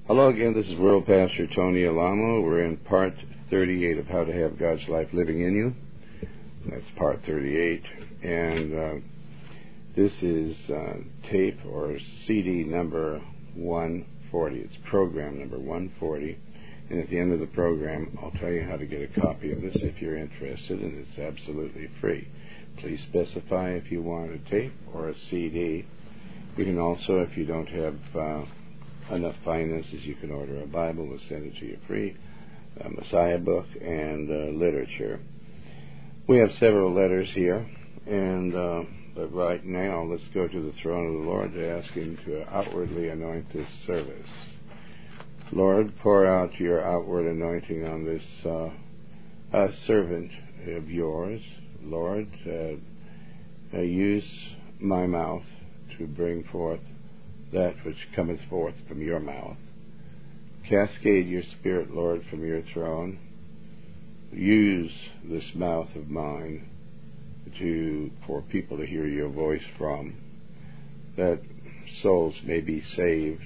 Hello again, this is World Pastor Tony Alamo. We're in part 38 of How to Have God's Life Living in You. That's part 38. And this is tape or CD number 140. It's program number 140. And at the end of the program, I'll tell you how to get a copy of this if you're interested, and it's absolutely free. Please specify if you want a tape or a CD. You can also, if you don't have enough finances, you can order a Bible. We'll send it to you free, a Messiah book, and literature. We have several letters here, and but right now, let's go to the throne of the Lord to ask Him to outwardly anoint this service. Lord, pour out your outward anointing on this servant of yours. Lord, use my mouth to bring forth that which cometh forth from your mouth. Cascade your Spirit, Lord, from your throne. Use this mouth of mine for people to hear your voice from, that souls may be saved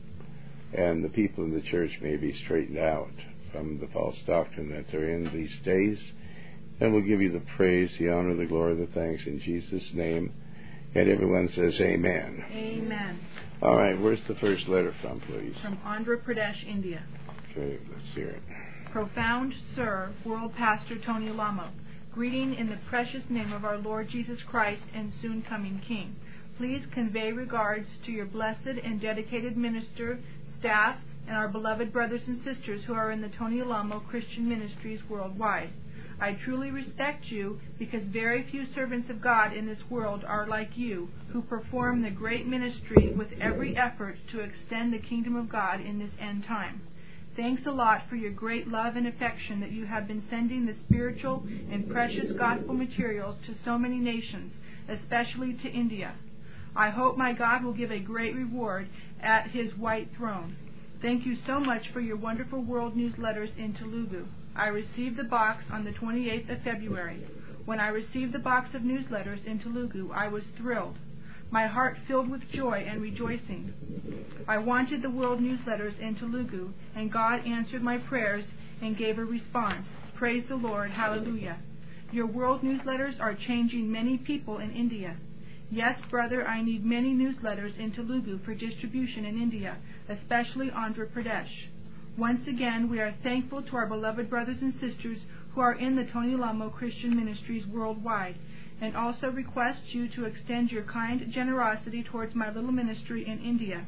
and the people in the church may be straightened out from the false doctrine that they're in these days. And we'll give you the praise, the honor, the glory, the thanks in Jesus' name. And everyone says amen. Amen. All right, where's the first letter from, please? From Andhra Pradesh, India. Okay, let's hear it. Profound Sir, World Pastor Tony Alamo, greeting in the precious name of our Lord Jesus Christ and soon coming King. Please convey regards to your blessed and dedicated minister, staff, and our beloved brothers and sisters who are in the Tony Alamo Christian Ministries worldwide. I truly respect you because very few servants of God in this world are like you, who perform the great ministry with every effort to extend the kingdom of God in this end time. Thanks a lot for your great love and affection that you have been sending the spiritual and precious gospel materials to so many nations, especially to India. I hope my God will give a great reward at His white throne. Thank you so much for your wonderful world newsletters in Telugu. I received the box on the 28th of February. When I received the box of newsletters in Telugu, I was thrilled. My heart filled with joy and rejoicing. I wanted the world newsletters in Telugu, and God answered my prayers and gave a response. Praise the Lord. Hallelujah. Your world newsletters are changing many people in India. Yes, brother, I need many newsletters in Telugu for distribution in India, especially Andhra Pradesh. Once again, we are thankful to our beloved brothers and sisters who are in the Tony Alamo Christian Ministries worldwide, and also request you to extend your kind generosity towards my little ministry in India.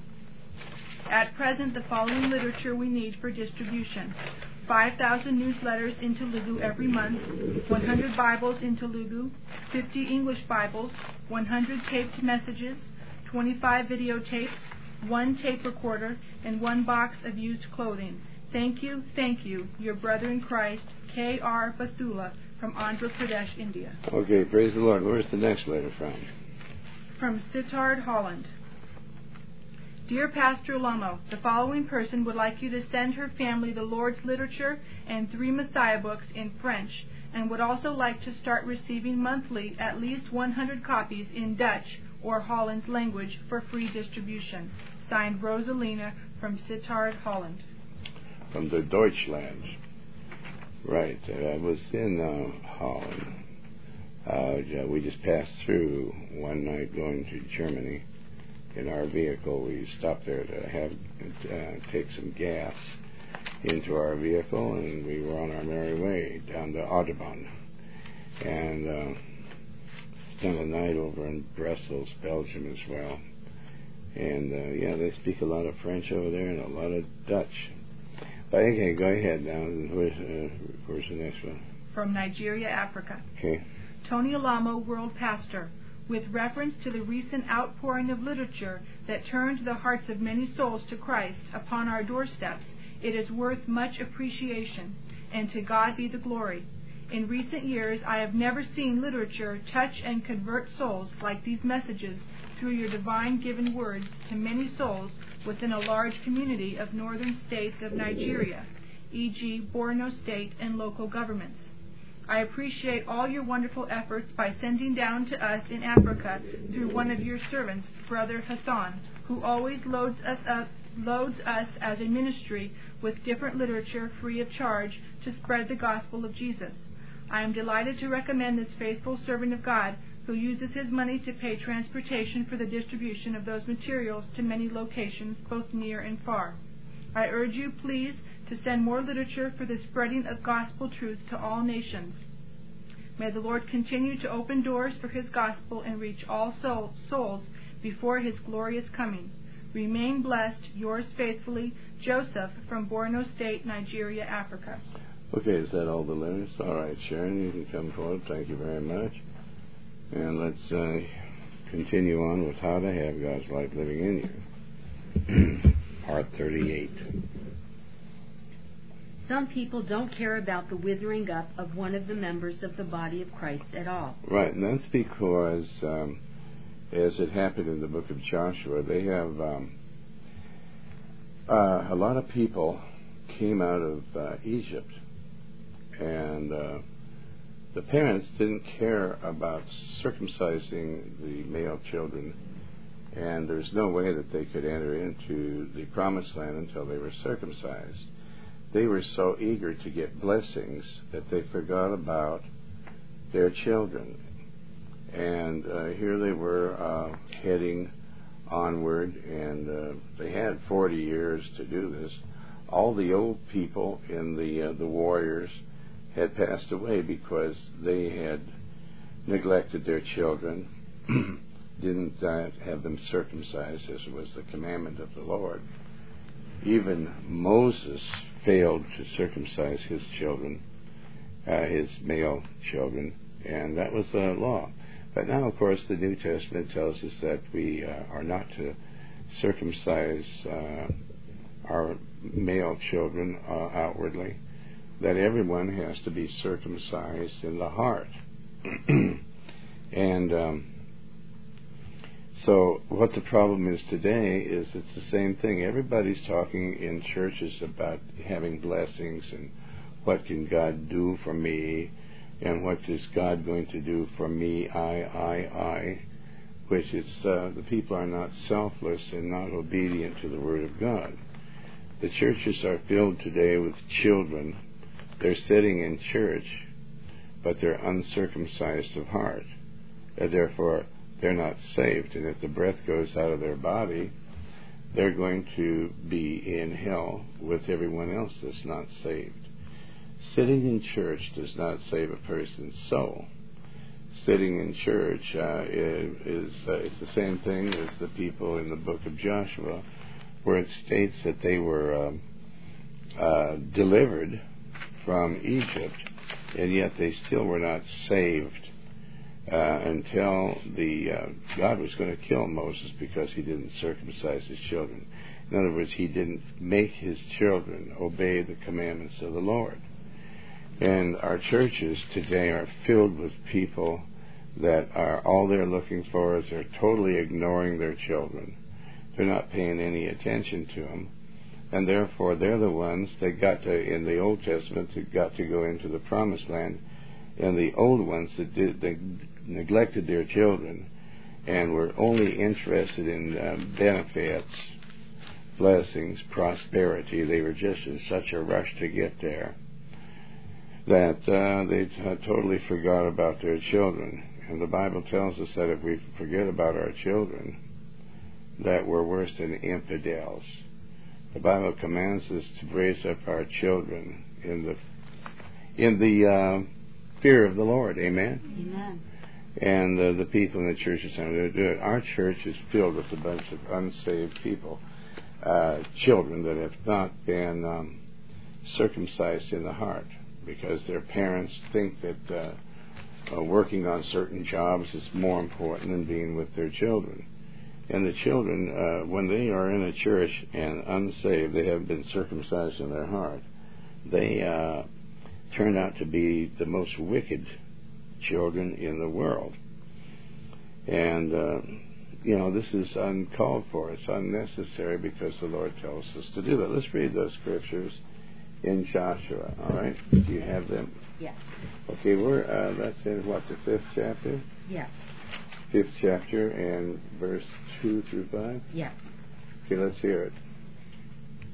At present, the following literature we need for distribution: 5,000 newsletters in Telugu every month, 100 Bibles in Telugu, 50 English Bibles, 100 taped messages, 25 videotapes, 1 tape recorder, and 1 box of used clothing. Thank you, your brother in Christ, K.R. Bathula, from Andhra Pradesh, India. Okay, praise the Lord. Where's the next letter from? From Sittard, Holland. Dear Pastor Alamo, the following person would like you to send her family the Lord's literature and 3 Messiah books in French, and would also like to start receiving monthly at least 100 copies in Dutch or Holland's language for free distribution. Signed, Rosalina, from Sittard, Holland. From the Deutschland. Right. I was in Holland. We just passed through one night going to Germany. In our vehicle, we stopped there to take some gas into our vehicle, and we were on our merry way down the Autobahn. And spent a night over in Brussels, Belgium as well. And they speak a lot of French over there and a lot of Dutch. But okay, go ahead now. Where's the next one? From Nigeria, Africa. Okay. Tony Alamo, World Pastor. With reference to the recent outpouring of literature that turned the hearts of many souls to Christ upon our doorsteps, it is worth much appreciation, and to God be the glory. In recent years, I have never seen literature touch and convert souls like these messages through your divine-given words to many souls within a large community of northern states of Nigeria, e.g. Borno State and local governments. I appreciate all your wonderful efforts by sending down to us in Africa through one of your servants, Brother Hassan, who always loads us up loads us as a ministry with different literature free of charge to spread the gospel of Jesus. I am delighted to recommend this faithful servant of God who uses his money to pay transportation for the distribution of those materials to many locations, both near and far. I urge you, please, to send more literature for the spreading of gospel truth to all nations. May the Lord continue to open doors for his gospel and reach all souls before his glorious coming. Remain blessed. Yours faithfully, Joseph, from Borno State, Nigeria, Africa. Okay, is that all the letters? All right, Sharon, you can come forward. Thank you very much. And let's continue on with how to have God's life living in you. Part 38. Some people don't care about the withering up of one of the members of the body of Christ at all. Right, and that's because, as it happened in the book of Joshua, they have a lot of people came out of Egypt, and the parents didn't care about circumcising the male children, and there's no way that they could enter into the promised land until they were circumcised. They were so eager to get blessings that they forgot about their children. And here they were heading onward, and they had 40 years to do this. All the old people in the warriors had passed away because they had neglected their children, didn't have them circumcised as was the commandment of the Lord. Even Moses failed to circumcise his children, his male children, and that was the law. But now, of course, the New Testament tells us that we are not to circumcise our male children outwardly, that everyone has to be circumcised in the heart. And so what the problem is today is it's the same thing. Everybody's talking in churches about having blessings and what can God do for me and what is God going to do for me, I, which is the people are not selfless and not obedient to the Word of God. The churches are filled today with children. They're sitting in church, but they're uncircumcised of heart. And therefore, they're not saved. And if the breath goes out of their body, they're going to be in hell with everyone else that's not saved. Sitting in church does not save a person's soul. Sitting in church is the same thing as the people in the book of Joshua, where it states that they were delivered from Egypt, and yet they still were not saved until God was going to kill Moses because he didn't circumcise his children. In other words, he didn't make his children obey the commandments of the Lord. And our churches today are filled with people that are all they're looking for is they're totally ignoring their children. They're not paying any attention to them. And therefore, they're the ones that got to, in the Old Testament, that got to go into the Promised Land. And the old ones that they neglected their children and were only interested in benefits, blessings, prosperity. They were just in such a rush to get there that they totally forgot about their children. And the Bible tells us that if we forget about our children, that we're worse than infidels. The Bible commands us to raise up our children in the fear of the Lord. Amen? Amen. And the people in the churches are going to do it. Our church is filled with a bunch of unsaved people, children that have not been circumcised in the heart because their parents think that working on certain jobs is more important than being with their children. And the children, when they are in a church and unsaved, they haven't been circumcised in their heart, they turn out to be the most wicked children in the world. And, this is uncalled for. It's unnecessary because the Lord tells us to do that. Let's read those scriptures in Joshua, all right? Do you have them? Yes. Okay, that's in the 5th chapter? Yes. 5th chapter and verse 2 through 5? Yes. Okay, let's hear it.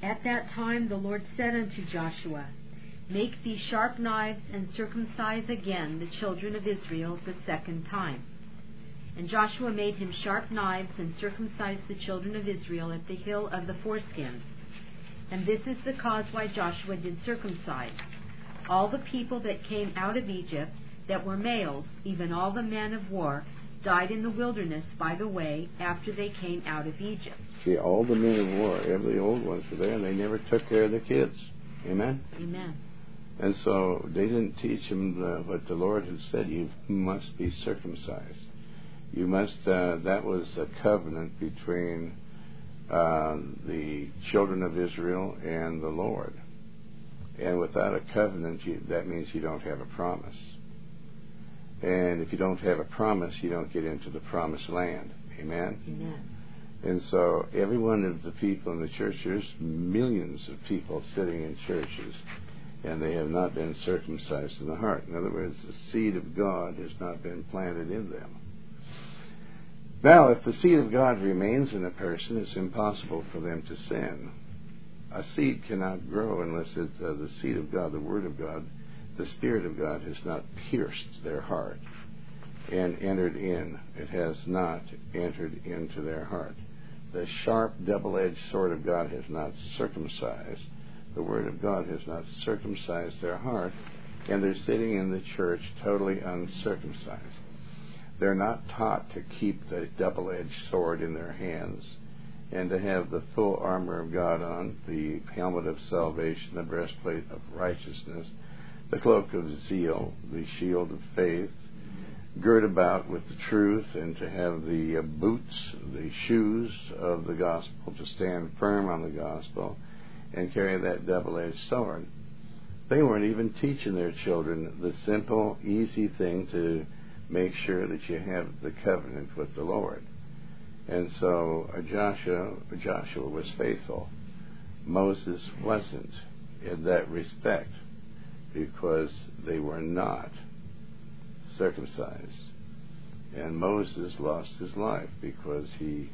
At that time the Lord said unto Joshua, Make thee sharp knives, and circumcise again the children of Israel the second time. And Joshua made him sharp knives, and circumcised the children of Israel at the hill of the foreskins. And this is the cause why Joshua did circumcise all the people that came out of Egypt, that were males, even all the men of war, died in the wilderness by the way after they came out of Egypt. See, all the men of war, every old ones were there, and they never took care of their kids. Amen? Amen. And so they didn't teach them what the Lord had said. You must be circumcised. You must, that was a covenant between the children of Israel and the Lord. And without a covenant, that means you don't have a promise. And if you don't have a promise, you don't get into the promised land. Amen? Amen. And so every one of the people in the church, there's millions of people sitting in churches, and they have not been circumcised in the heart. In other words, the seed of God has not been planted in them. Now, if the seed of God remains in a person, it's impossible for them to sin. A seed cannot grow unless it's the seed of God, the Word of God, the Spirit of God has not pierced their heart and entered in. It has not entered into their heart. The sharp, double-edged sword of God has not circumcised. The Word of God has not circumcised their heart, and they're sitting in the church totally uncircumcised. They're not taught to keep the double-edged sword in their hands and to have the full armor of God on, the helmet of salvation, the breastplate of righteousness, the cloak of zeal, the shield of faith, gird about with the truth, and to have the boots, the shoes of the gospel, to stand firm on the gospel and carry that double-edged sword. They weren't even teaching their children the simple, easy thing to make sure that you have the covenant with the Lord. And so Joshua was faithful. Moses wasn't in that respect because they were not circumcised. And Moses lost his life because he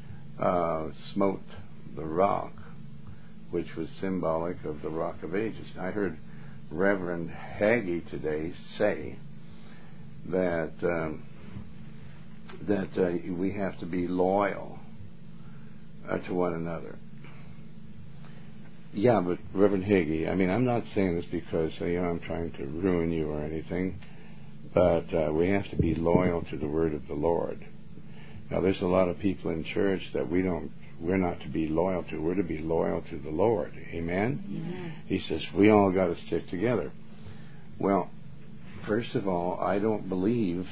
smote the rock, which was symbolic of the Rock of Ages. I heard Reverend Hagee today say that we have to be loyal to one another. Yeah, but Reverend Hagee, I mean, I'm not saying this because I'm trying to ruin you or anything, but we have to be loyal to the Word of the Lord. Now, there's a lot of people in church that we're not to be loyal to. We're to be loyal to the Lord. Amen? Amen. He says we all got to stick together. Well, first of all, I don't believe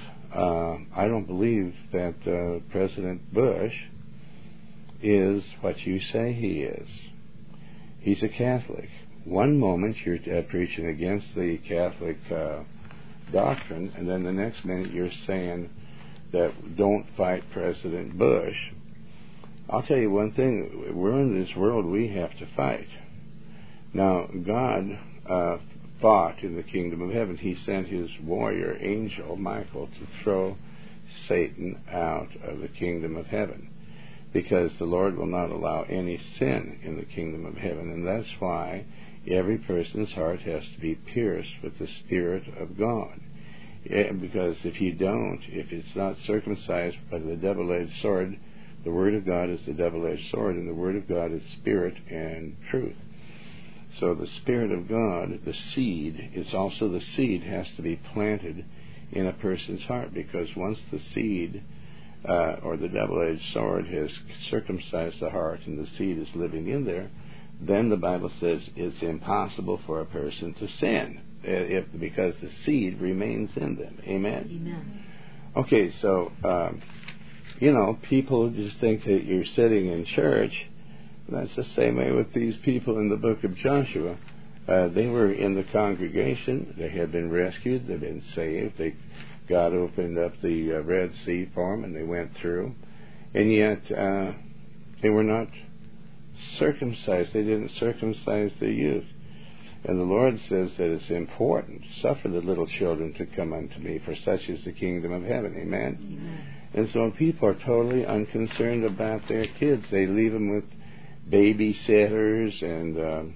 that President Bush is what you say he is. He's a Catholic. One moment you're preaching against the Catholic doctrine, and then the next minute you're saying that don't fight President Bush. I'll tell you one thing. We're in this world, we have to fight. Now, God fought in the kingdom of heaven. He sent his warrior angel, Michael, to throw Satan out of the kingdom of heaven, because the Lord will not allow any sin in the kingdom of heaven. And that's why every person's heart has to be pierced with the Spirit of God. Because if you don't, if it's not circumcised by the double-edged sword, the Word of God is the double-edged sword, and the Word of God is spirit and truth. So the Spirit of God, the seed, it's also the seed has to be planted in a person's heart, because once the seed or the double-edged sword has circumcised the heart and the seed is living in there, then the Bible says it's impossible for a person to sin because the seed remains in them. Amen? Amen. Okay, so, people just think that you're sitting in church. That's the same way with these people in the book of Joshua. They were in the congregation. They had been rescued. They'd been saved. God opened up the Red Sea for them, and they went through. And yet, they were not circumcised. They didn't circumcise their youth. And the Lord says that it's important. Suffer the little children to come unto me, for such is the kingdom of heaven. Amen? Amen. And so when people are totally unconcerned about their kids, they leave them with babysitters, and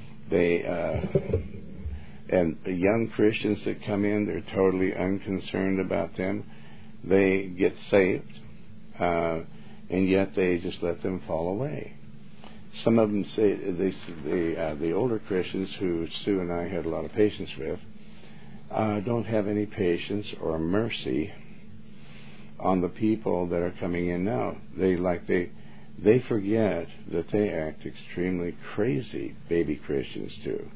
and the young Christians that come in, they're totally unconcerned about them. They get saved, and yet they just let them fall away. Some of them say, the older Christians who Sue and I had a lot of patience with, don't have any patience or mercy on the people that are coming in now. They forget that they act extremely crazy, baby Christians do.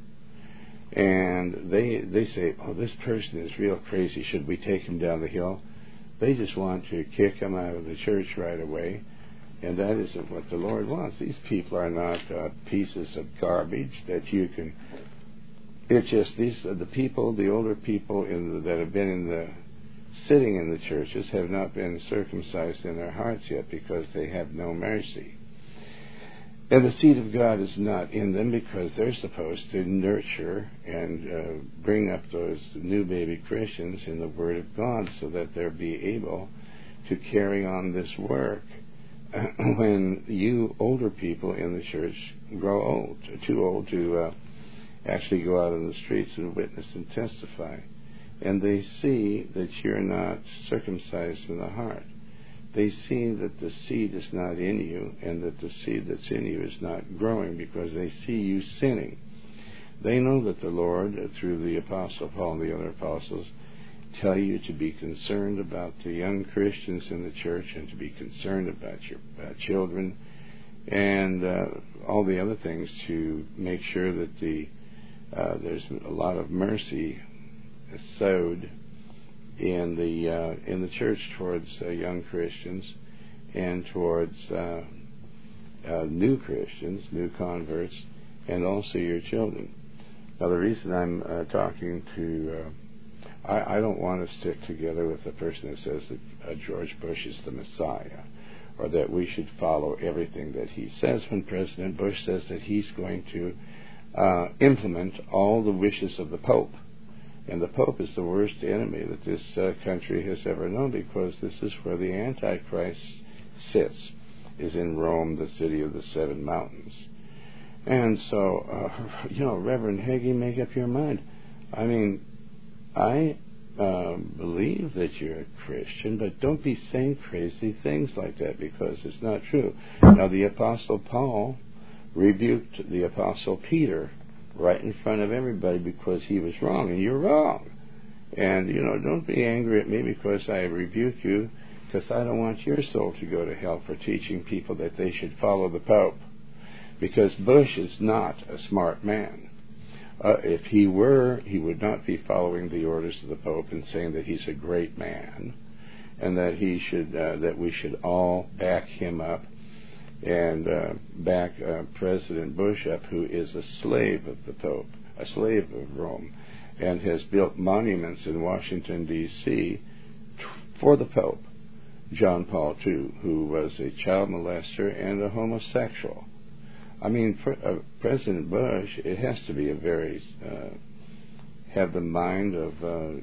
And they say, oh, this person is real crazy. Should we take him down the hill? They just want to kick him out of the church right away. And that isn't what the Lord wants. These people are not pieces of garbage that you can... It's just these are the people, the older people that have been sitting in the churches have not been circumcised in their hearts yet because they have no mercy. And the seed of God is not in them because they're supposed to nurture and bring up those new baby Christians in the Word of God so that they'll be able to carry on this work when you older people in the church grow old, too old to actually go out on the streets and witness and testify. And they see that you're not circumcised in the heart. They see that the seed is not in you and that the seed that's in you is not growing because they see you sinning. They know that the Lord, through the Apostle Paul and the other apostles, tell you to be concerned about the young Christians in the church and to be concerned about your children and all the other things to make sure that there's a lot of mercy sowed in the church towards young Christians and towards new Christians, new converts, and also your children. Now, the reason I'm talking to, I don't want to stick together with a person that says that George Bush is the Messiah, or that we should follow everything that he says when President Bush says that he's going to implement all the wishes of the Pope. And the Pope is the worst enemy that this country has ever known because this is where the Antichrist sits, is in Rome, the city of the seven mountains. And so, Reverend Hagee, make up your mind. I mean, I believe that you're a Christian, but don't be saying crazy things like that because it's not true. Now, the Apostle Paul rebuked the Apostle Peter right in front of everybody because he was wrong, and you're wrong. And, don't be angry at me because I rebuke you, because I don't want your soul to go to hell for teaching people that they should follow the Pope. Because Bush is not a smart man. If he were, he would not be following the orders of the Pope and saying that he's a great man, and that that we should all back him up and back President Bush up, who is a slave of the Pope, a slave of Rome, and has built monuments in Washington, D.C. for the Pope, John Paul II, who was a child molester and a homosexual. I mean, President Bush, it has to be have the mind of,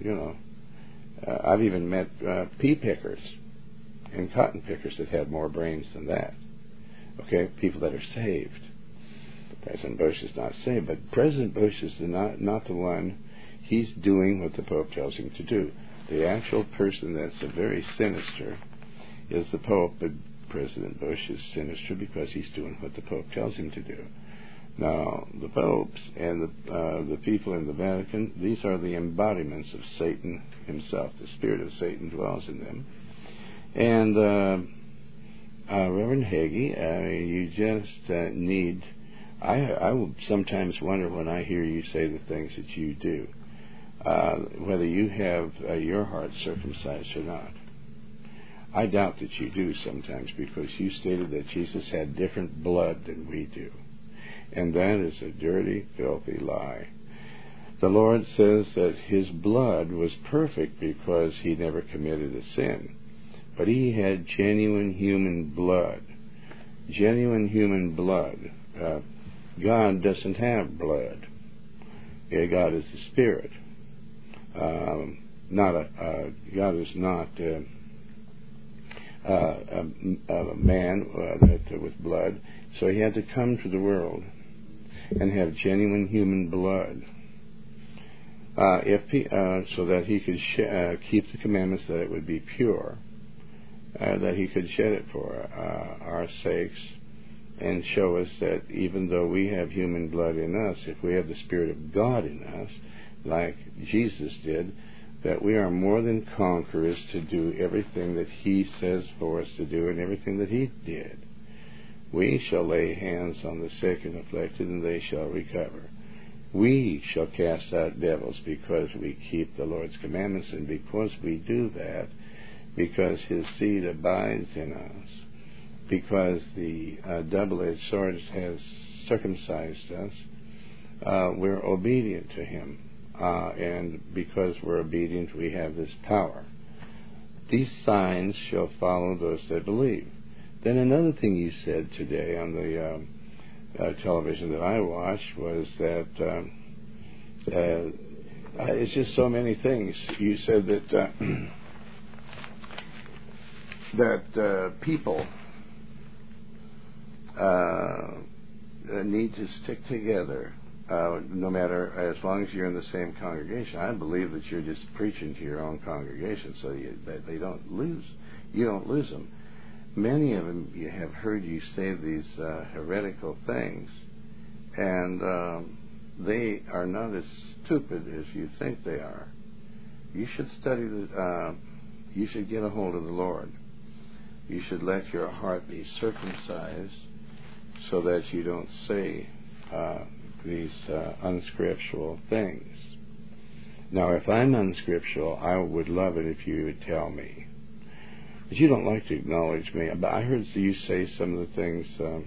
I've even met pea pickers and cotton pickers that had more brains than that. Okay, people that are saved. President Bush is not saved, but President Bush is not the one. He's doing what the Pope tells him to do. The actual person that's very sinister is the Pope, but President Bush is sinister because he's doing what the Pope tells him to do. Now, the popes and the people in the Vatican, these are the embodiments of Satan himself. The spirit of Satan dwells in them. And Reverend Hagee, you just need... I will sometimes wonder when I hear you say the things that you do, whether you have your heart circumcised or not. I doubt that you do sometimes because you stated that Jesus had different blood than we do. And that is a dirty, filthy lie. The Lord says that his blood was perfect because he never committed a sin. But he had genuine human blood. Genuine human blood. God doesn't have blood. God is the Spirit. God is not a man with blood. So he had to come to the world and have genuine human blood, so that he could keep the commandments, that it would be pure, that he could shed it for our sakes, and show us that even though we have human blood in us, if we have the Spirit of God in us, like Jesus did, that we are more than conquerors to do everything that he says for us to do and everything that he did. We shall lay hands on the sick and afflicted, and they shall recover. We shall cast out devils because we keep the Lord's commandments, and because we do that, because his seed abides in us, because the double-edged sword has circumcised us, we're obedient to him. And because we're obedient, we have this power. These signs shall follow those that believe. Then another thing you said today on the television that I watched was that it's just so many things. You said that people need to stick together. No matter, as long as you're in the same congregation. I believe that you're just preaching to your own congregation so that they don't lose. You don't lose them. Many of them, you have heard you say these heretical things, and they are not as stupid as you think they are. You should study you should get a hold of the Lord. You should let your heart be circumcised so that you don't say these unscriptural things. Now, if I'm unscriptural, I would love it if you would tell me. But you don't like to acknowledge me. But I heard you say some of the things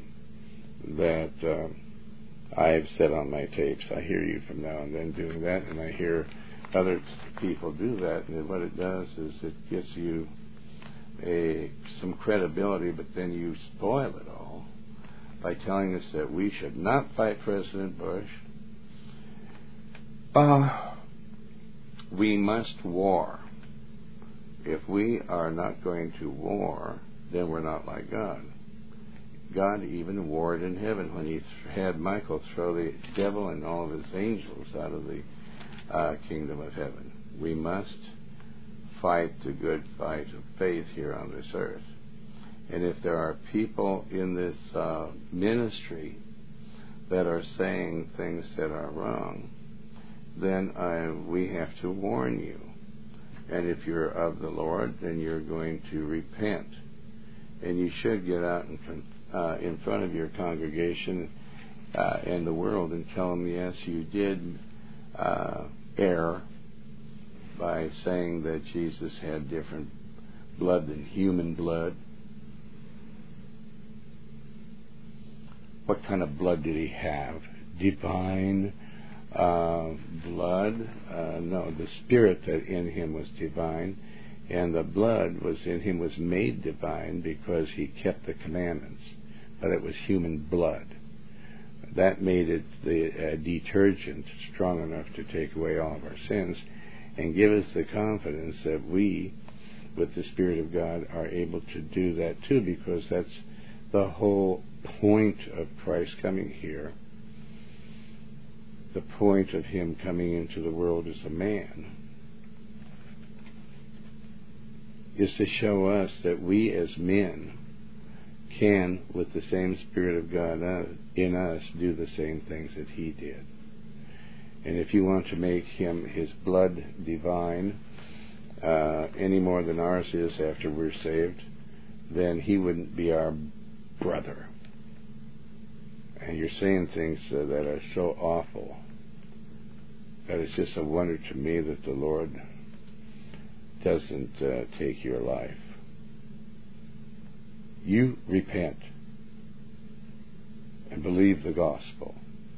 that I've said on my tapes. I hear you from now and then doing that, and I hear other people do that. And what it does is it gives you some credibility, but then you spoil it all by telling us that we should not fight President Bush. We must war. If we are not going to war, then we're not like God. God even warred in heaven when he had Michael throw the devil and all of his angels out of the kingdom of heaven. We must fight the good fight of faith here on this earth. And if there are people in this ministry that are saying things that are wrong, then we have to warn you. And if you're of the Lord, then you're going to repent. And you should get out in front of your congregation and the world and tell them, yes, you did err by saying that Jesus had different blood than human blood. What kind of blood did he have? Divine blood? No, the spirit that in him was divine, and the blood was in him was made divine because he kept the commandments, but it was human blood. That made it the detergent strong enough to take away all of our sins and give us the confidence that we, with the Spirit of God, are able to do that too, because that's the whole point of Christ coming here. The point of him coming into the world as a man is to show us that we as men can, with the same Spirit of God in us, do the same things that he did. And if you want to make him his blood divine any more than ours is after we're saved, then he wouldn't be our brother. And you're saying things that are so awful that it's just a wonder to me that the Lord doesn't take your life. You repent and believe the gospel.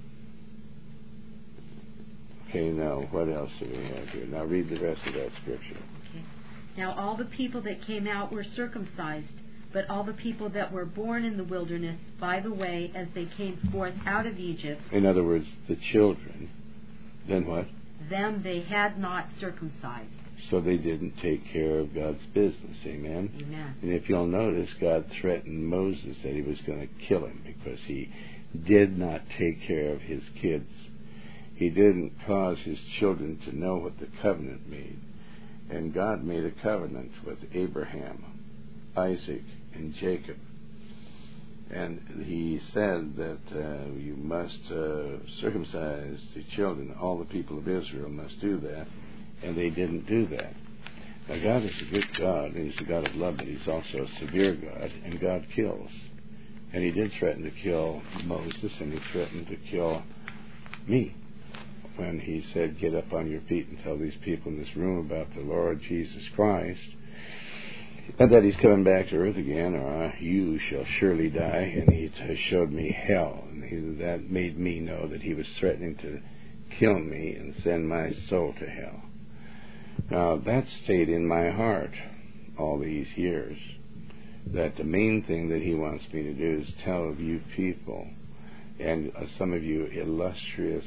Okay, now what else do we have here? Now read the rest of that scripture. Okay. Now all the people that came out were circumcised, but all the people that were born in the wilderness by the way as they came forth out of Egypt. In other words, the children. Then what? Them they had not circumcised. So they didn't take care of God's business. Amen? Amen. And if you'll notice, God threatened Moses that he was going to kill him because he did not take care of his kids. He didn't cause his children to know what the covenant made. And God made a covenant with Abraham, Isaac, and Jacob. And he said that you must circumcise the children. All the people of Israel must do that. And they didn't do that. Now, God is a good God, and He's a God of love, but He's also a severe God, and God kills. And He did threaten to kill Moses, and He threatened to kill me when He said, get up on your feet and tell these people in this room about the Lord Jesus Christ, and that He's coming back to earth again, or you shall surely die. And He showed me hell, and that made me know that He was threatening to kill me and send my soul to hell. Now, that stayed in my heart all these years, that the main thing that He wants me to do is tell of you people, and some of you illustrious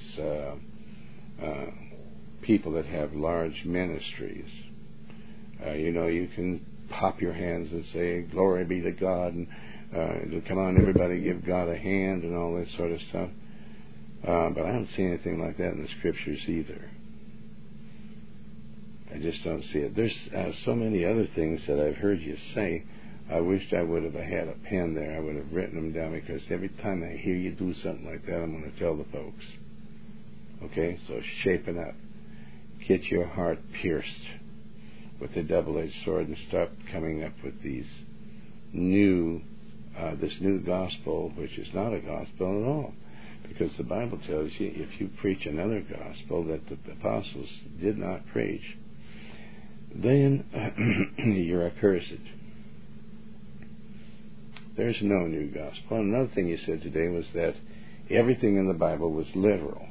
people that have large ministries. You can pop your hands and say, glory be to God, and come on, everybody give God a hand and all that sort of stuff. But I don't see anything like that in the Scriptures either. I just don't see it. There's so many other things that I've heard you say. I wished I would have had a pen there. I would have written them down, because every time I hear you do something like that, I'm going to tell the folks. Okay? So shapen up. Get your heart pierced with the double-edged sword and stop coming up with these this new gospel, which is not a gospel at all. Because the Bible tells you, if you preach another gospel that the apostles did not preach, then you're accursed. There's no new gospel. Another thing you said today was that everything in the Bible was literal.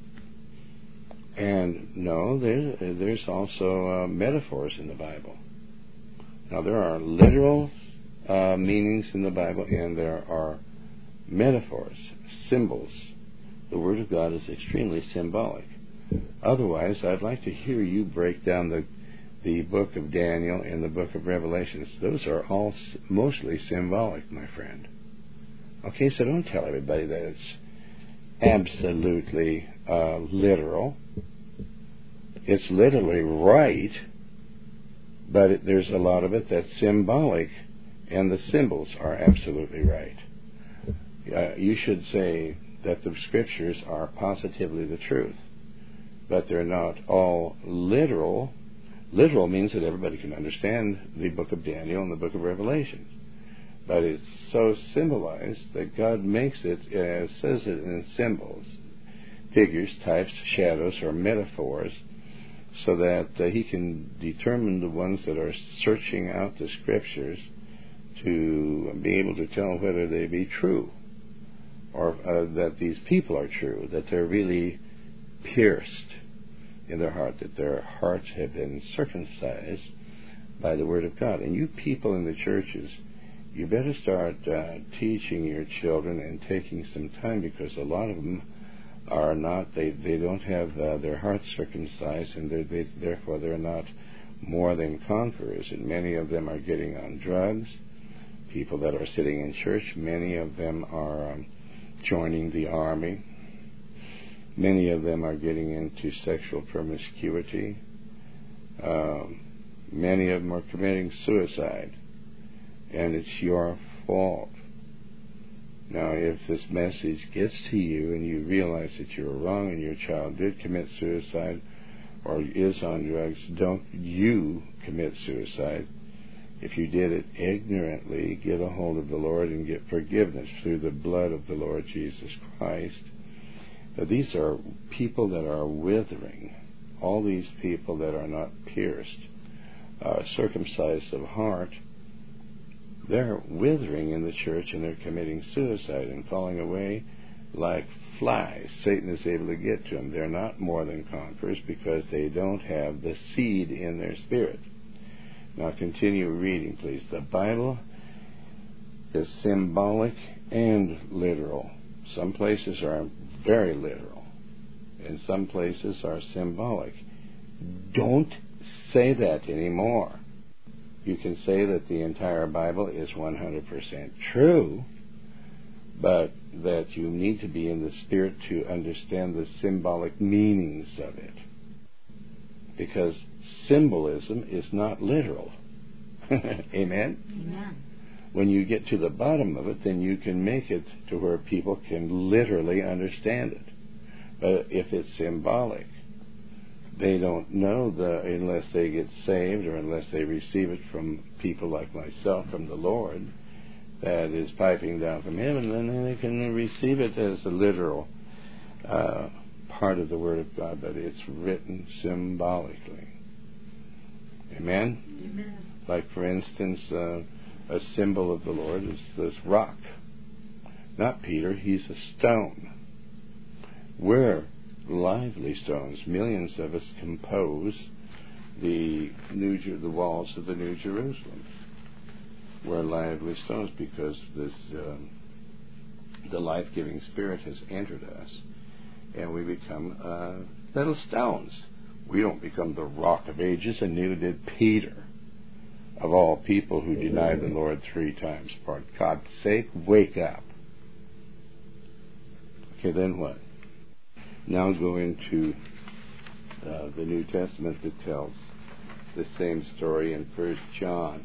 And no, there's also metaphors in the Bible. Now, there are literal meanings in the Bible, and there are metaphors, symbols. The Word of God is extremely symbolic. Otherwise, I'd like to hear you break down the book of Daniel and the book of Revelations. Those are all mostly symbolic, my friend. Okay, so don't tell everybody that it's absolutely literal. It's literally right, but there's a lot of it that's symbolic, and the symbols are absolutely right. You should say that the Scriptures are positively the truth, but they're not all literal. Literal means that everybody can understand the book of Daniel and the book of Revelation. But it's so symbolized that God makes it, says it in symbols, figures, types, shadows, or metaphors, so that He can determine the ones that are searching out the Scriptures to be able to tell whether they be true, or that these people are true, that they're really pierced in their heart, that their hearts have been circumcised by the Word of God. And you people in the churches, you better start teaching your children and taking some time, because a lot of them are not, they don't have their hearts circumcised, and therefore they're not more than conquerors. And many of them are getting on drugs. People that are sitting in church, many of them are joining the army. Many of them are getting into sexual promiscuity. Many of them are committing suicide. And it's your fault. Now, if this message gets to you and you realize that you're wrong and your child did commit suicide or is on drugs, don't you commit suicide. If you did it ignorantly, get a hold of the Lord and get forgiveness through the blood of the Lord Jesus Christ. Now, these are people that are withering. All these people that are not pierced, circumcised of heart, they're withering in the church, and they're committing suicide and falling away like flies. Satan is able to get to them. They're not more than conquerors because they don't have the seed in their spirit. Now continue reading, please. The Bible is symbolic and literal. Some places are very literal, and some places are symbolic. Don't say that anymore. You can say that the entire Bible is 100% true, but that you need to be in the Spirit to understand the symbolic meanings of it. Because symbolism is not literal. Amen? Amen. When you get to the bottom of it, then you can make it to where people can literally understand it. But if it's symbolic, they don't know unless they get saved or unless they receive it from people like myself, from the Lord, that is piping down from heaven, then they can receive it as a literal part of the Word of God, but it's written symbolically. Amen? Amen. Like, for instance, a symbol of the Lord is this rock. Not Peter, he's a stone. We're lively stones. Millions of us compose the walls of the New Jerusalem. We're lively stones because the life-giving Spirit has entered us, and we become little stones. We don't become the rock of ages, and neither did Peter, of all people who denied the Lord 3 times. For God's sake, wake up. Okay, then what? Now go into the New Testament that tells the same story in 1 John.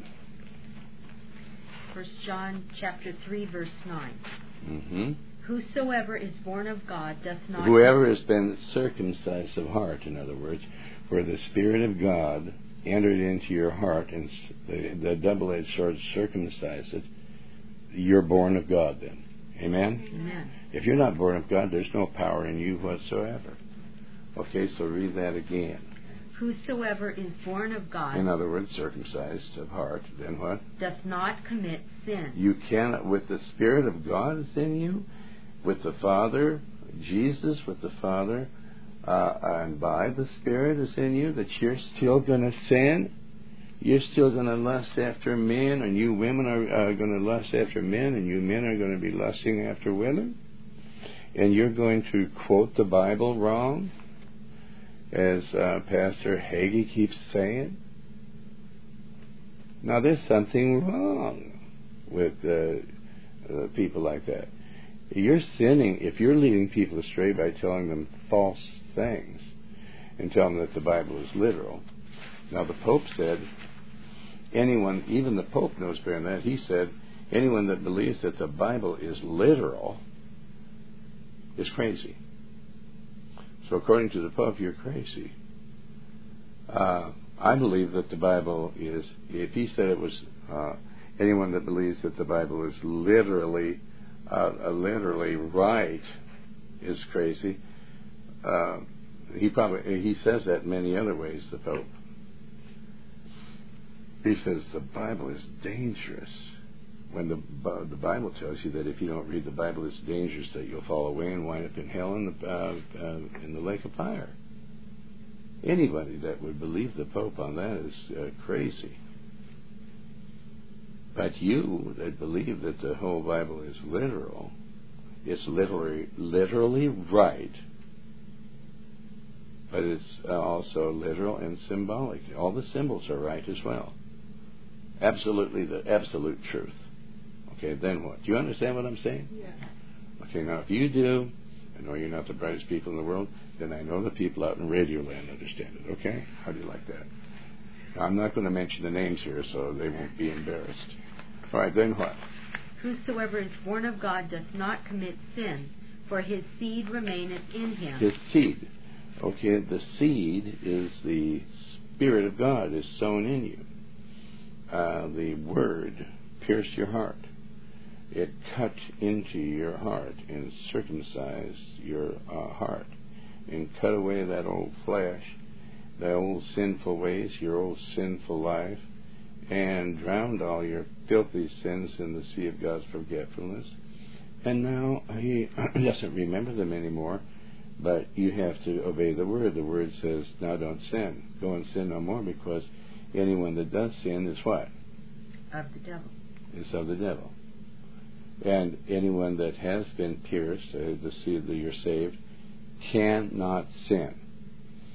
1 John chapter 3, verse 9. Mm-hmm. Whosoever is born of God doth not... Whoever has been circumcised of heart, in other words, where the Spirit of God entered into your heart and the double-edged sword circumcised it, you're born of God then. Amen? Amen. If you're not born of God, there's no power in you whatsoever. Okay, so read that again. Whosoever is born of God... In other words, circumcised of heart. Then what? Doth not commit sin. You cannot, with the Spirit of God is in you, with the Father, Jesus with the Father, and by the Spirit is in you, that you're still going to sin. You're still going to lust after men, and you women are going to lust after men, and you men are going to be lusting after women. And you're going to quote the Bible wrong, as Pastor Hagee keeps saying. Now, there's something wrong with people like that. You're sinning if you're leading people astray by telling them false things and telling them that the Bible is literal. Now, the Pope said, anyone, even the Pope knows better than that, he said, anyone that believes that the Bible is literal is crazy. So according to the Pope, you're crazy. I believe that the Bible is, if he said it was anyone that believes that the Bible is literally right is crazy. He says that in many other ways, the Pope. He says the Bible is dangerous. When the Bible tells you that if you don't read the Bible, it's dangerous that you'll fall away and wind up in hell in the lake of fire. Anybody that would believe the Pope on that is crazy. But you that believe that the whole Bible is literal, it's literally right, but it's also literal and symbolic. All the symbols are right as well. Absolutely the absolute truth. Okay, then what? Do you understand what I'm saying? Yes. Okay, now if you do, I know you're not the brightest people in the world, then I know the people out in Radio Land understand it, okay? How do you like that? Now, I'm not going to mention the names here so they won't be embarrassed. All right, then what? Whosoever is born of God doth not commit sin, for his seed remaineth in him. His seed. Okay, the seed is the Spirit of God is sown in you. The Word pierced your heart. It cut into your heart and circumcised your heart and cut away that old flesh, the old sinful ways, your old sinful life, and drowned all your filthy sins in the sea of God's forgetfulness. And now He doesn't remember them anymore, but you have to obey the Word. The Word says, now don't sin. Go and sin no more, because anyone that does sin is what? Of the devil. Is of the devil. And anyone that has been pierced, the seed that you're saved, cannot sin.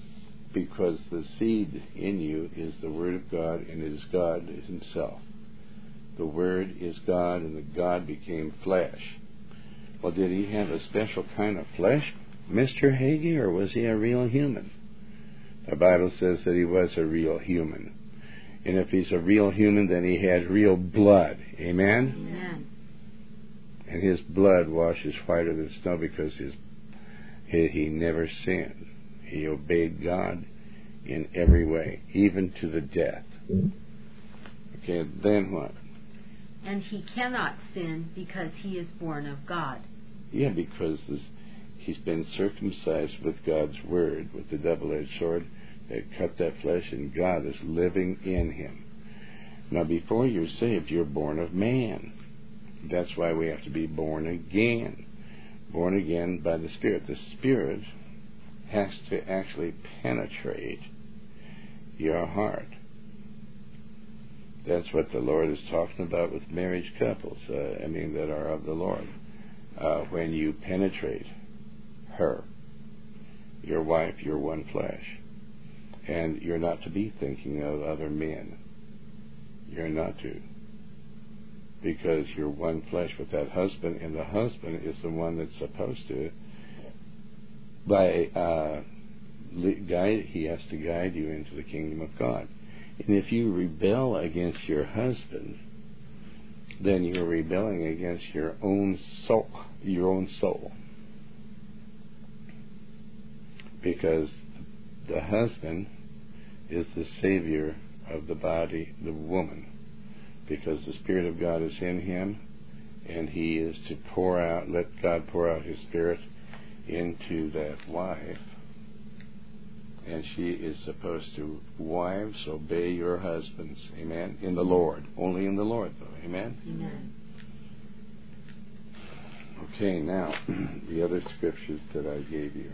because the seed in you is the Word of God, and it is God Himself. The Word is God, and the God became flesh. Well, did He have a special kind of flesh, Mr. Hagee, or was He a real human? The Bible says that He was a real human. And if He's a real human, then He had real blood. Amen? Amen. And His blood washes whiter than snow because He never sinned. He obeyed God in every way, even to the death. Okay, then what? And he cannot sin because he is born of God. Yeah, because he's been circumcised with God's Word, with the double-edged sword that cut that flesh, and God is living in him. Now, before you're saved, you're born of man. That's why we have to be born again. Born again by the Spirit. The Spirit has to actually penetrate your heart. That's what the Lord is talking about with marriage couples, that are of the Lord. When you penetrate her, your wife, you're one flesh. And you're not to be thinking of other men. You're not to. Because you're one flesh with that husband, and the husband is the one that's supposed to, he has to guide you into the kingdom of God. And if you rebel against your husband, then you're rebelling against your own soul. Because the husband is the savior of the body, the woman. Because the Spirit of God is in him, and he is to let God pour out His Spirit into that wife. And she is supposed to, wives, obey your husbands, amen, in the Lord. Only in the Lord, though, amen? Amen. Okay, now, the other scriptures that I gave you.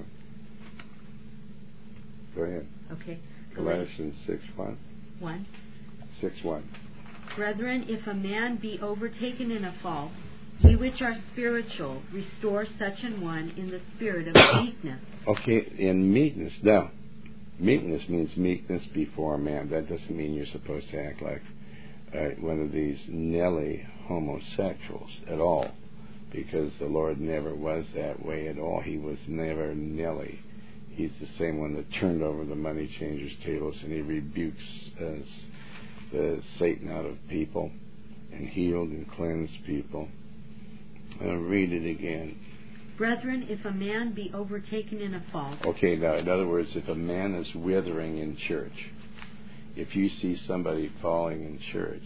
Go ahead. Okay. Galatians 6:1. 1. 6:1. Brethren, if a man be overtaken in a fault, ye which are spiritual, restore such an one in the spirit of meekness. Okay, in meekness. Now, meekness means meekness before a man. That doesn't mean you're supposed to act like one of these Nelly homosexuals at all, because the Lord never was that way at all. He was never Nelly. He's the same one that turned over the money changers' tables, and he rebukes the Satan out of people and healed and cleansed people. I'll read it again. Brethren, if a man be overtaken in a fault. Okay, now, in other words, if a man is withering in church, if you see somebody falling in church,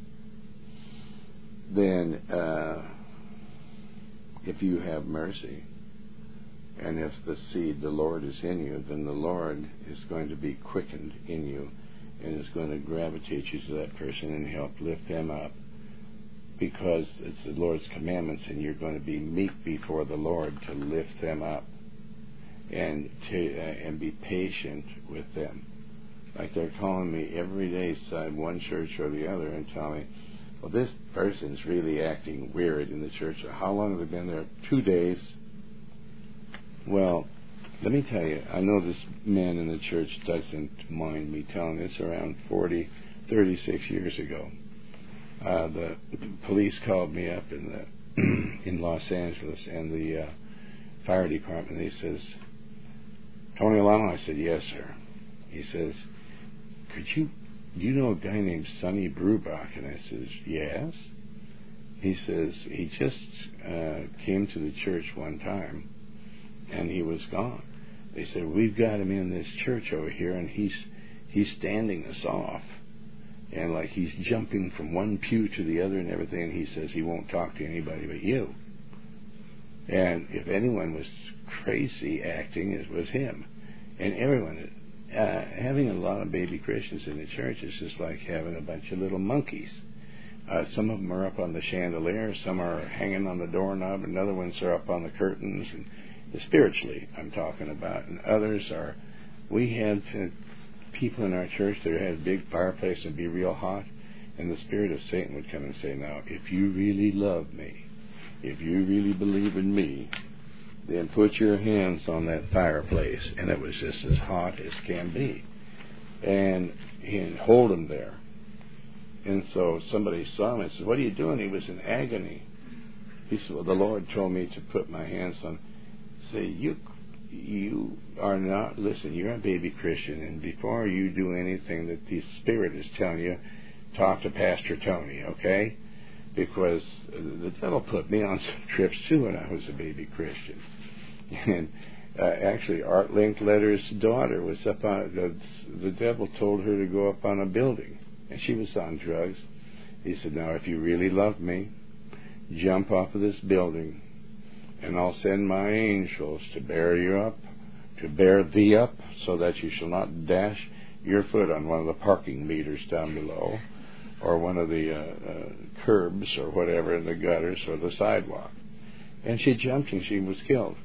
then if you have mercy, and if the seed, the Lord, is in you, then the Lord is going to be quickened in you and is going to gravitate you to that person and help lift them up, because it's the Lord's commandments, and you're going to be meek before the Lord to lift them up and be patient with them. Like they're calling me every day, side one church or the other, and telling me, well, this person's really acting weird in the church. How long have they been there? 2 days. Well, let me tell you, I know this man in the church doesn't mind me telling this. Around 36 years ago, the police called me up in Los Angeles, and the fire department. He says, Tony Alamo? I said, yes, sir. He says, do you know a guy named Sonny Brubach? And I says, yes. He says, he just came to the church one time, and he was gone. They said, we've got him in this church over here, and he's standing us off. And like he's jumping from one pew to the other and everything, and he says he won't talk to anybody but you. And if anyone was crazy acting, it was him. And everyone, having a lot of baby Christians in the church is just like having a bunch of little monkeys. Some of them are up on the chandelier, some are hanging on the doorknob, and other ones are up on the curtains, and spiritually I'm talking about. And others are, we had people in our church that had a big fireplace and be real hot, and the spirit of Satan would come and say, now, if you really love me, if you really believe in me, then put your hands on that fireplace. And it was just as hot as can be. And hold him there. And so somebody saw him and said, "What are you doing?" He was in agony. He said, "Well, the Lord told me to put my hands on." Say, you are not, listen, you're a baby Christian, and before you do anything that the Spirit is telling you, talk to Pastor Tony, okay? Because the devil put me on some trips too when I was a baby Christian. And actually, Art Linkletter's daughter was up on, the devil told her to go up on a building, and she was on drugs. He said, "Now, if you really love me, jump off of this building, and I'll send my angels to bear you up, to bear thee up, so that you shall not dash your foot on one of the parking meters down below, or one of the curbs, or whatever, in the gutters, or the sidewalk." And she jumped, and she was killed.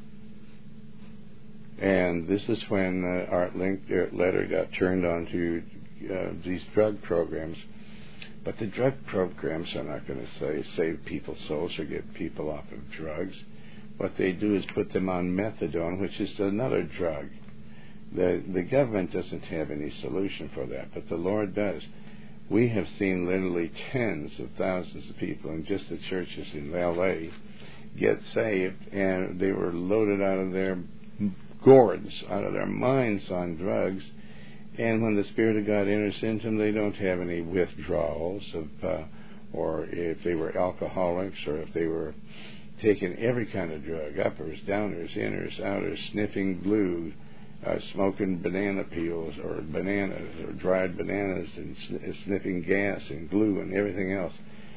And this is when Art Linkletter got turned on to these drug programs. But the drug programs are not going to save people's souls or get people off of drugs. What they do is put them on methadone, which is another drug. The government doesn't have any solution for that, but the Lord does. We have seen literally tens of thousands of people in just the churches in L.A. get saved, and they were loaded out of their gourds, out of their minds on drugs. And when the Spirit of God enters into them, they don't have any withdrawals or if they were alcoholics, or if they were taking every kind of drug, uppers, downers, inners, outers, sniffing glue, smoking banana peels or bananas or dried bananas, and sniffing gas and glue and everything else.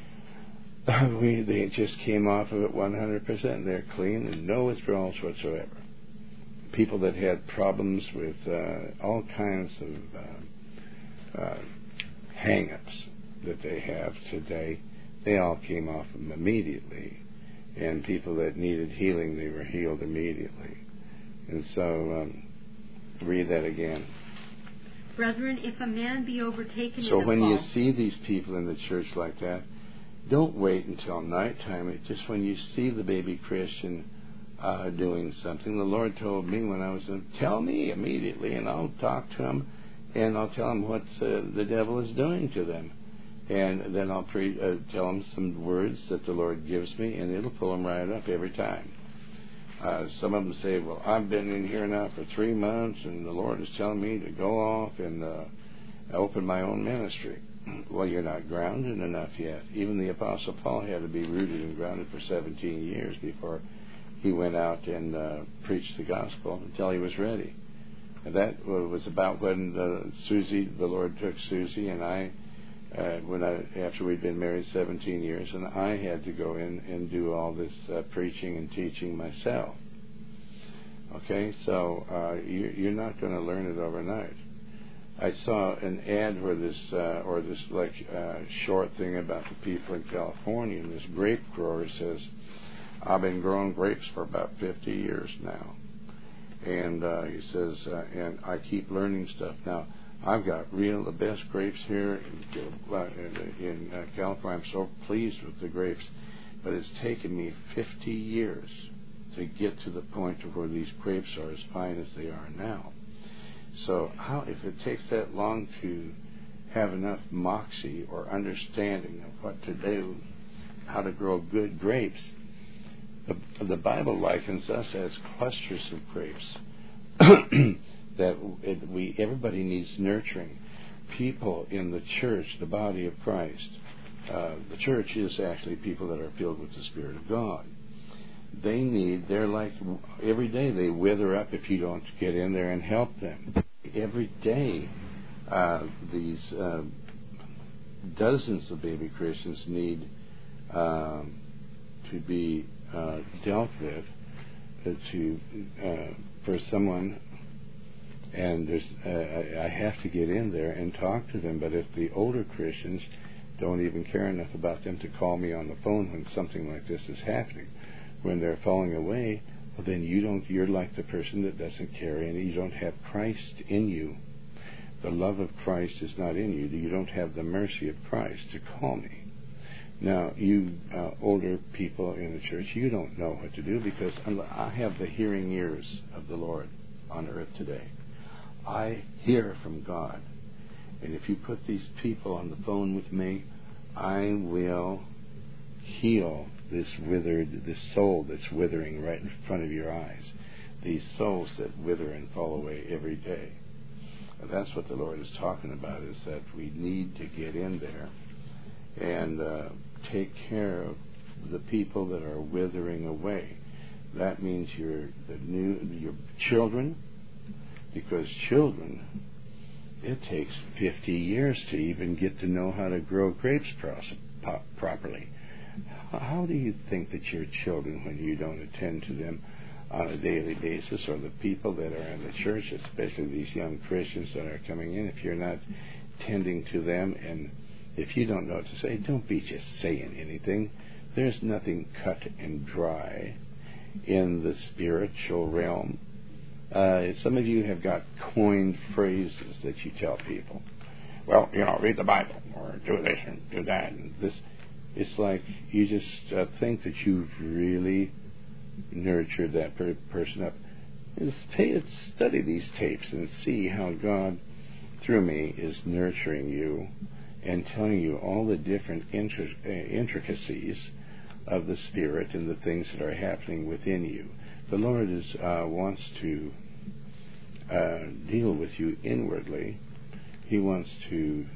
They just came off of it 100%. They're clean and no withdrawals whatsoever. People that had problems with all kinds of hang-ups that they have today, they all came off them immediately. And people that needed healing, they were healed immediately. And so, read that again. Brethren, if a man be overtaken so in a when fault, you see these people in the church like that, don't wait until nighttime. It's just when you see the baby Christian doing something. The Lord told me when I was tell me immediately, and I'll talk to him, and I'll tell him what the devil is doing to them. And then I'll tell them some words that the Lord gives me, and it'll pull them right up every time. Some of them say, "Well, I've been in here now for 3 months, and the Lord is telling me to go off and open my own ministry." Well, you're not grounded enough yet. Even the Apostle Paul had to be rooted and grounded for 17 years before he went out and preached the gospel until he was ready. And that was about when the Lord took Susie and I, after we'd been married 17 years, and I had to go in and do all this preaching and teaching myself. Okay, so you're not going to learn it overnight. I saw an ad where this short thing about the people in California, and this grape grower says, "I've been growing grapes for about 50 years now." And he says, and I keep learning stuff. Now, I've got the best grapes here in California. I'm so pleased with the grapes. But it's taken me 50 years to get to the point of where these grapes are as fine as they are now. So if it takes that long to have enough moxie or understanding of what to do, how to grow good grapes, the Bible likens us as clusters of grapes. That everybody needs nurturing. People in the church, the body of Christ, the church is actually people that are filled with the Spirit of God. They're like, every day they wither up if you don't get in there and help them. Every day, these dozens of baby Christians need to be dealt with for someone. And I have to get in there and talk to them. But if the older Christians don't even care enough about them to call me on the phone when something like this is happening, when they're falling away, well, then you're like the person that doesn't care, and you don't have Christ in you. The love of Christ is not in you. You don't have the mercy of Christ to call me. Now, you older people in the church, you don't know what to do, because I have the hearing ears of the Lord on earth today. I hear from God. And if you put these people on the phone with me, I will heal this soul that's withering right in front of your eyes. These souls that wither and fall away every day. And that's what the Lord is talking about, is that we need to get in there and take care of the people that are withering away. That means your children, because children, it takes 50 years to even get to know how to grow grapes properly. How do you think that your children, when you don't attend to them on a daily basis, or the people that are in the church, especially these young Christians that are coming in, if you're not tending to them, and if you don't know what to say, don't be just saying anything. There's nothing cut and dry in the spiritual realm. Some of you have got coined phrases that you tell people. Well, read the Bible, or do this and do that, and this. It's like you just think that you've really nurtured that person up. Study these tapes and see how God, through me, is nurturing you and telling you all the different intricacies of the Spirit and the things that are happening within you. The Lord wants to deal with you inwardly. He wants to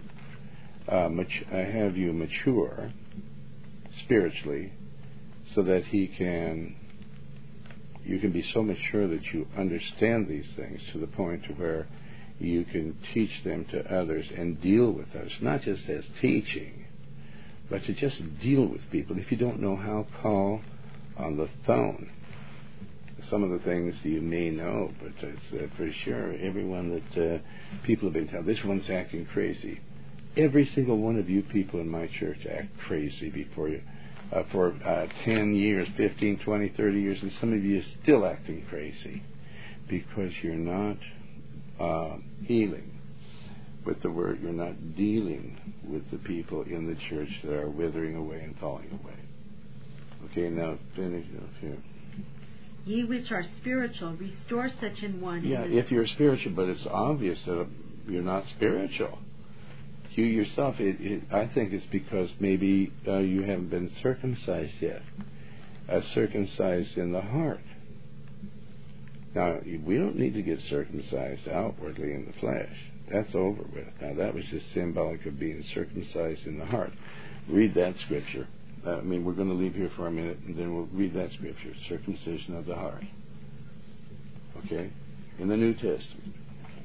have you mature spiritually, so that you can be so mature that you understand these things to the point to where you can teach them to others and deal with others, not just as teaching, but to just deal with people. If you don't know how, call on the phone. Some of the things you may know, but it's for sure everyone that people have been telling, this one's acting crazy. Every single one of you people in my church act crazy before you for 10 years, 15, 20, 30 years, and some of you are still acting crazy because you're not healing with the Word. You're not dealing with the people in the church that are withering away and falling away. Okay, now finish up here. Ye which are spiritual, restore such an one. Yeah, if you're spiritual, but it's obvious that you're not spiritual. You yourself, I think it's because maybe you haven't been circumcised yet. Circumcised in the heart. Now, we don't need to get circumcised outwardly in the flesh. That's over with. Now, that was just symbolic of being circumcised in the heart. Read that scripture. We're going to leave here for a minute, and then we'll read that scripture, circumcision of the heart. Okay? In the New Testament.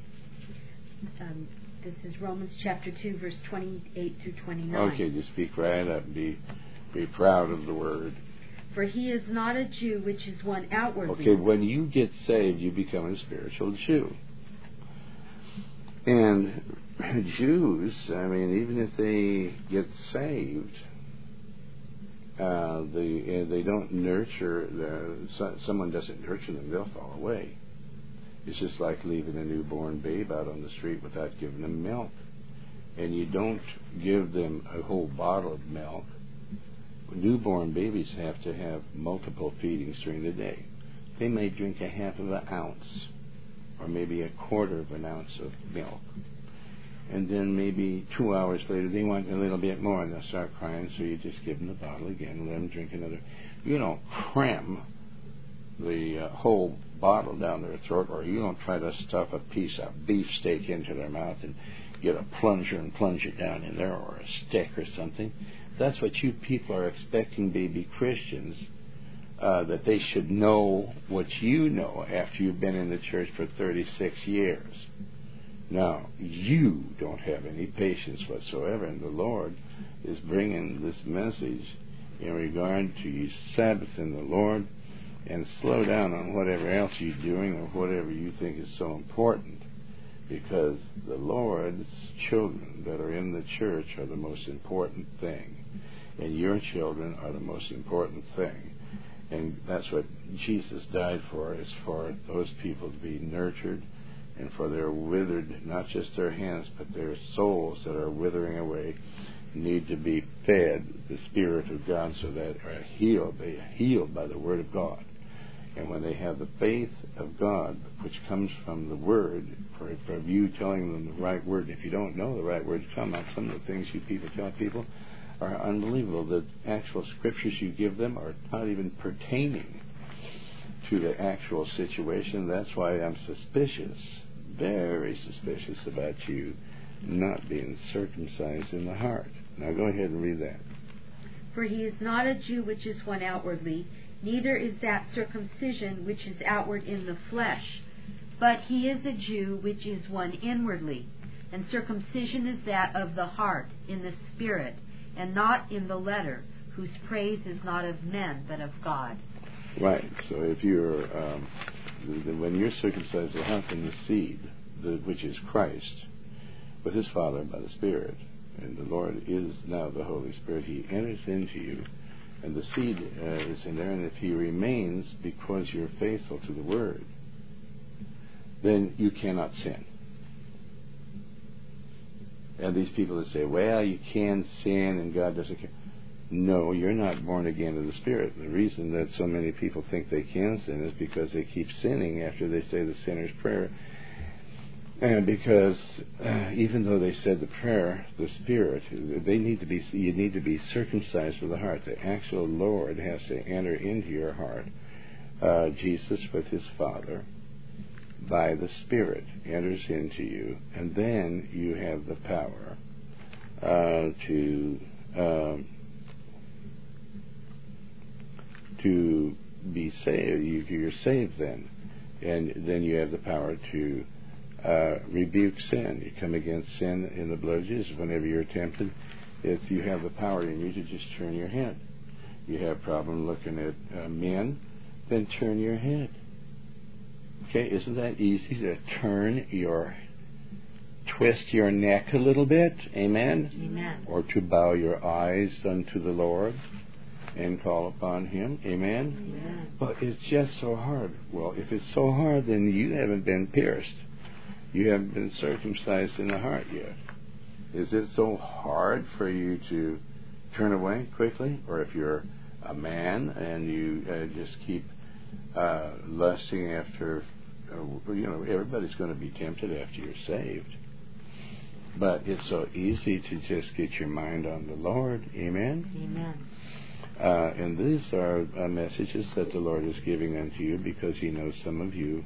This is Romans chapter 2, verse 28 through 29. Okay, just speak right up and be proud of the Word. For he is not a Jew, which is one outwardly. Okay, when you get saved, you become a spiritual Jew. And Jews, even if they get saved, they don't nurture, someone doesn't nurture them, they'll fall away. It's just like leaving a newborn babe out on the street without giving them milk. And you don't give them a whole bottle of milk. Newborn babies have to have multiple feedings during the day. They may drink a half of an ounce or maybe a quarter of an ounce of milk. And then maybe 2 hours later they want a little bit more and they'll start crying, so you just give them the bottle again and let them drink another. You don't cram the whole bottle down their throat, or you don't try to stuff a piece of beefsteak into their mouth and get a plunger and plunge it down in there, or a stick or something. That's what you people are expecting baby Christians, that they should know what you know after you've been in the church for 36 years. Now, you don't have any patience whatsoever, and the Lord is bringing this message in regard to you Sabbath in the Lord, and slow down on whatever else you're doing or whatever you think is so important, because the Lord's children that are in the church are the most important thing, and your children are the most important thing. And that's what Jesus died for, is for those people to be nurtured, and for their withered, not just their hands, but their souls that are withering away. need to be fed the Spirit of God so that are healed. They are healed by the Word of God. And when they have the faith of God, which comes from the Word, from you telling them the right word, if you don't know the right word to come out, some of the things you people tell people are unbelievable. The actual scriptures you give them are not even pertaining to the actual situation. That's why I'm suspicious, very suspicious about you not being circumcised in the heart. Now go ahead and read that. For he is not a Jew which is one outwardly, neither is that circumcision which is outward in the flesh, but he is a Jew which is one inwardly. And circumcision is that of the heart, in the spirit, and not in the letter, whose praise is not of men, but of God. Right. So if you're, when you're circumcised, the heart and the seed, which is Christ, with his Father by the Spirit, and the Lord is now the Holy Spirit, he enters into you, and the seed is in there, and if he remains because you're faithful to the Word, then you cannot sin. And these people that say, well, you can sin and God doesn't care. No, you're not born again of the Spirit. The reason that so many people think they can sin is because they keep sinning after they say the sinner's prayer. And because even though they said the prayer, the Spirit, you need to be circumcised with the heart. The actual Lord has to enter into your heart. Jesus with his Father, by the Spirit, enters into you, and then you have the power to be saved. You're saved then, and then you have the power to rebuke sin. You come against sin in the blood of Jesus. Whenever you're tempted, you have the power in you to just turn your head. You have a problem looking at men, then turn your head. Okay, isn't that easy to twist your neck a little bit? Amen? Amen. Or to bow your eyes unto the Lord and call upon him. Amen? Amen. But it's just so hard. Well, if it's so hard, then you haven't been pierced. You haven't been circumcised in the heart yet. Is it so hard for you to turn away quickly? Or if you're a man and you just keep lusting after, everybody's going to be tempted after you're saved. But it's so easy to just get your mind on the Lord. Amen? Amen. And these are messages that the Lord is giving unto you because he knows some of you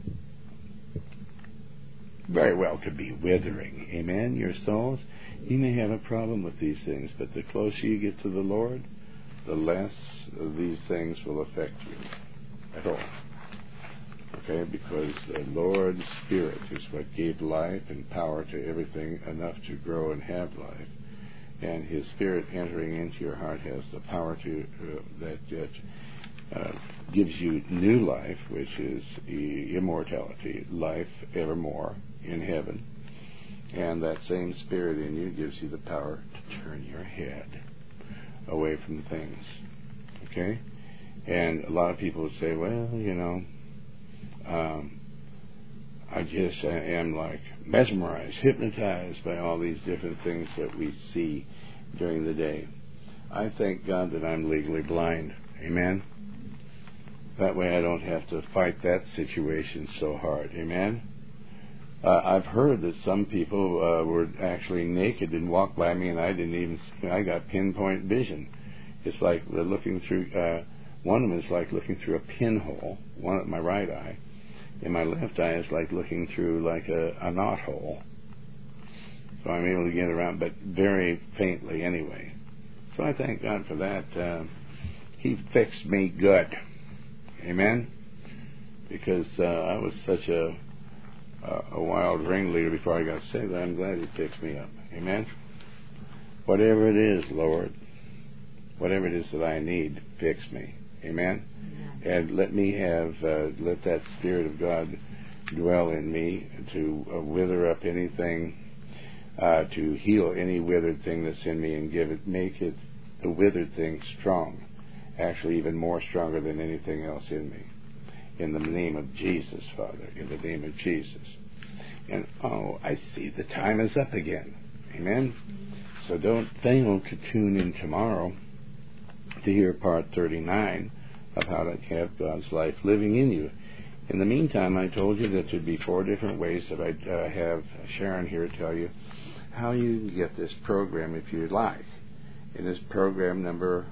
very well could be withering. Amen? Your souls. You may have a problem with these things, but the closer you get to the Lord, the less of these things will affect you at all. Okay? Because the Lord's Spirit is what gave life and power to everything enough to grow and have life. And his Spirit entering into your heart has the power to that gives you new life, which is immortality, life evermore in heaven. And that same Spirit in you gives you the power to turn your head away from things. Okay? And a lot of people would say, well, I am like mesmerized, hypnotized by all these different things that we see during the day. I thank God that I'm legally blind. Amen? That way I don't have to fight that situation so hard. Amen? I've heard that some people were actually naked and walked by me and I didn't even see. I got pinpoint vision. It's like looking through, one of them is like looking through a pinhole, one at my right eye. And my left eye is like looking through like a knothole. So I'm able to get around, but very faintly anyway. So I thank God for that. He fixed me good. Amen? Because I was such a wild ringleader before I got saved. I'm glad he fixed me up. Amen? Whatever it is, Lord, whatever it is that I need, fix me. Amen? And let me have, let that Spirit of God dwell in me to wither up anything, to heal any withered thing that's in me and make it, the withered thing, strong. Actually, even more stronger than anything else in me. In the name of Jesus, Father. In the name of Jesus. And, I see the time is up again. Amen? So don't fail to tune in tomorrow to hear part 39 of how to have God's life living in you. In the meantime, I told you that there'd be 4 different ways that I'd have Sharon here tell you how you can get this program if you'd like. It is program number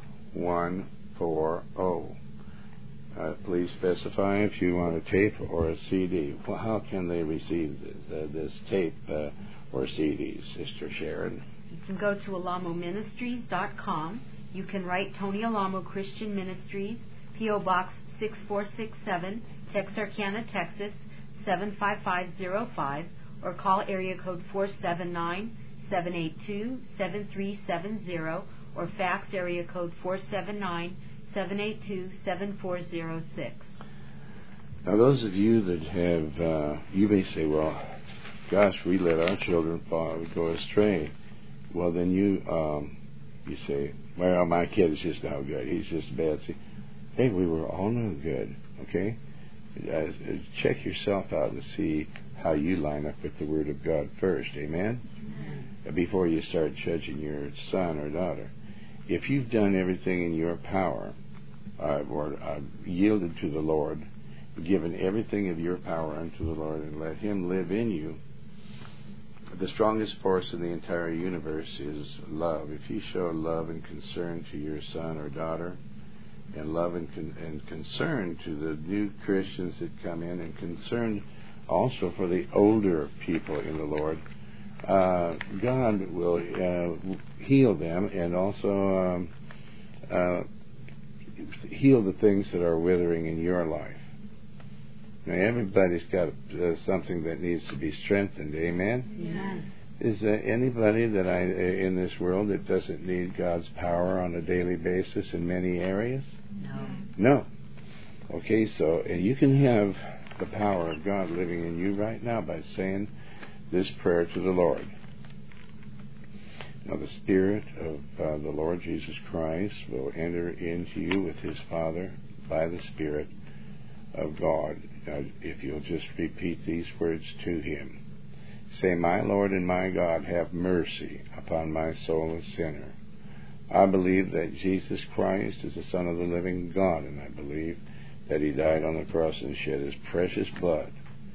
140. Please specify if you want a tape or a CD. Well, how can they receive this tape or CDs, Sister Sharon? You can go to alamoministries.com. You can write Tony Alamo Christian Ministries, P.O. Box 6467, Texarkana, Texas 75505, or call area code 479-782-7370, or fax area code 479-782-7406. Now, those of you that have, you may say, well, gosh, we let our children go astray. Well, then you say, well, my kid is just no good. He's just bad. See, hey, we were all no good, okay? Check yourself out and see how you line up with the Word of God first, amen? Before you start judging your son or daughter. If you've done everything in your power, or yielded to the Lord, given everything of your power unto the Lord, and let Him live in you, the strongest force in the entire universe is love. If you show love and concern to your son or daughter, and love and concern to the new Christians that come in, and concern also for the older people in the Lord, God will heal them, and also heal the things that are withering in your life. Now, everybody's got something that needs to be strengthened. Amen? Yes. Is there anybody that in this world that doesn't need God's power on a daily basis in many areas? No. Okay, so you can have the power of God living in you right now by saying this prayer to the Lord. Now, the Spirit of the Lord Jesus Christ will enter into you with His Father by the Spirit of God. Now, if you'll just repeat these words to Him. Say, my Lord and my God, have mercy upon my soul, a sinner. I believe that Jesus Christ is the Son of the living God, and I believe that He died on the cross and shed His precious blood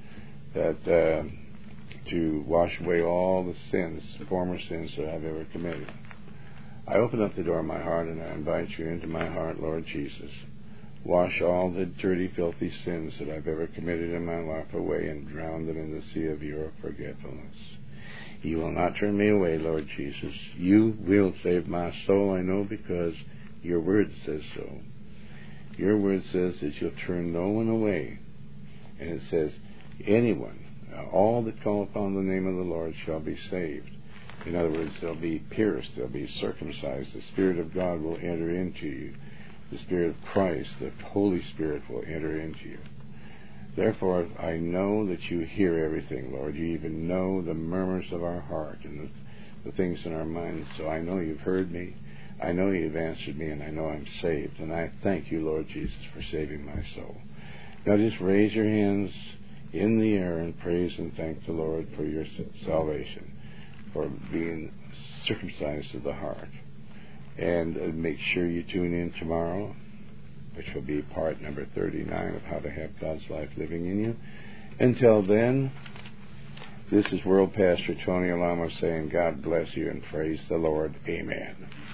that to wash away all the sins, former sins that I've ever committed. I open up the door of my heart and I invite you into my heart, Lord Jesus. Wash all the dirty, filthy sins that I've ever committed in my life away and drown them in the sea of your forgetfulness. You will not turn me away, Lord Jesus. You will save my soul, I know, because your word says so. Your word says that you'll turn no one away. And it says, anyone, all that call upon the name of the Lord shall be saved. In other words, they'll be pierced, they'll be circumcised. The Spirit of God will enter into you. The Spirit of Christ, the Holy Spirit, will enter into you. Therefore, I know that you hear everything, Lord. You even know the murmurs of our heart and the things in our minds. So I know you've heard me. I know you've answered me, and I know I'm saved. And I thank you, Lord Jesus, for saving my soul. Now just raise your hands in the air and praise and thank the Lord for your salvation, for being circumcised of the heart. And make sure you tune in tomorrow, which will be part number 39 of how to have God's life living in you. Until then, this is World Pastor Tony Alamo saying God bless you and praise the Lord. Amen.